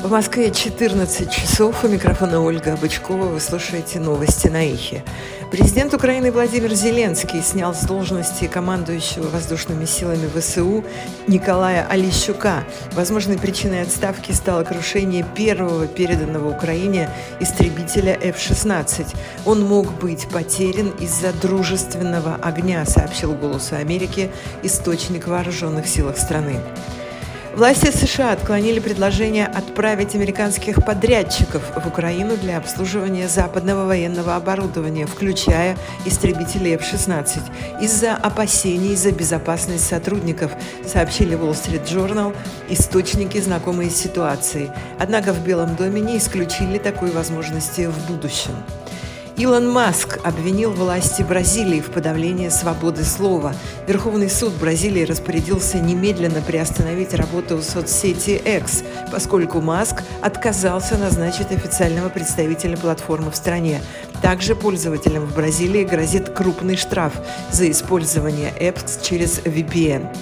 В Москве 14 часов. У микрофона Ольга Бычкова. Вы слушаете новости на Эхе. Президент Украины Владимир Зеленский снял с должности командующего воздушными силами ВСУ Николая Олещука. Возможной причиной отставки стало крушение первого переданного Украине истребителя F-16. Он мог быть потерян из-за дружественного огня, сообщил «Голосу Америки» источник в вооруженных силах страны. Власти США отклонили предложение отправить американских подрядчиков в Украину для обслуживания западного военного оборудования, включая истребители F-16, из-за опасений за безопасность сотрудников, сообщили Wall Street Journal источники, знакомые с ситуацией. Однако в Белом доме не исключили такой возможности в будущем. Илон Маск обвинил власти Бразилии в подавлении свободы слова. Верховный суд Бразилии распорядился немедленно приостановить работу соцсети X, поскольку Маск отказался назначить официального представителя платформы в стране. Также пользователям в Бразилии грозит крупный штраф за использование X через VPN.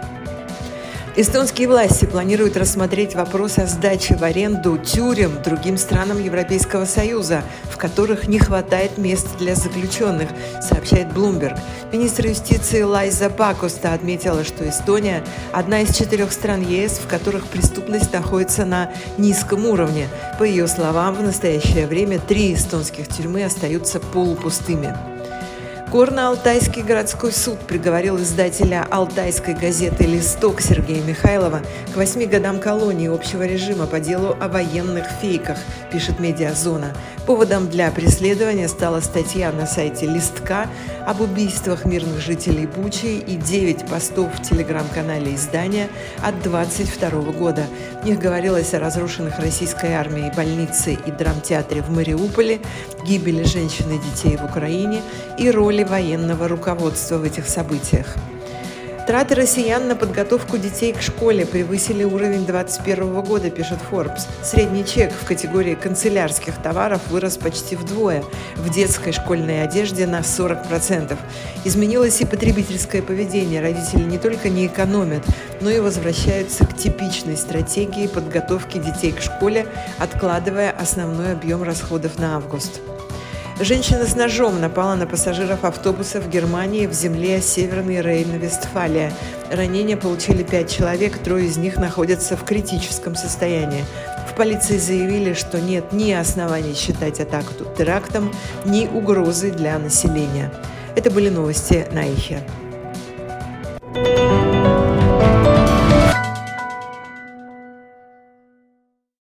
Эстонские власти планируют рассмотреть вопрос о сдаче в аренду тюрем другим странам Европейского Союза, в которых не хватает мест для заключенных, сообщает Bloomberg. Министр юстиции Лайза Пакоста отметила, что Эстония – одна из 4 стран ЕС, в которых преступность находится на низком уровне. По ее словам, в настоящее время 3 эстонских тюрьмы остаются полупустыми. Горно-Алтайский городской суд приговорил издателя алтайской газеты «Листок» Сергея Михайлова к 8 годам колонии общего режима по делу о военных фейках, пишет «Медиазона». Поводом для преследования стала статья на сайте «Листка» об убийствах мирных жителей Бучи и 9 постов в телеграм-канале издания от 22 года. В них говорилось о разрушенных российской армией больнице и драмтеатре в Мариуполе, гибели женщин и детей в Украине и роли военного руководства в этих событиях. Траты россиян на подготовку детей к школе превысили уровень 2021 года, пишет Forbes. Средний чек в категории канцелярских товаров вырос почти вдвое, в детской школьной одежде на 40%. Изменилось и потребительское поведение. Родители не только не экономят, но и возвращаются к типичной стратегии подготовки детей к школе, откладывая основной объем расходов на август. Женщина с ножом напала на пассажиров автобуса в Германии в земле Северной Рейн-Вестфалия. Ранения получили 5 человек, 3 из них находятся в критическом состоянии. В полиции заявили, что нет ни оснований считать атаку терактом, ни угрозы для населения. Это были новости на Эхе.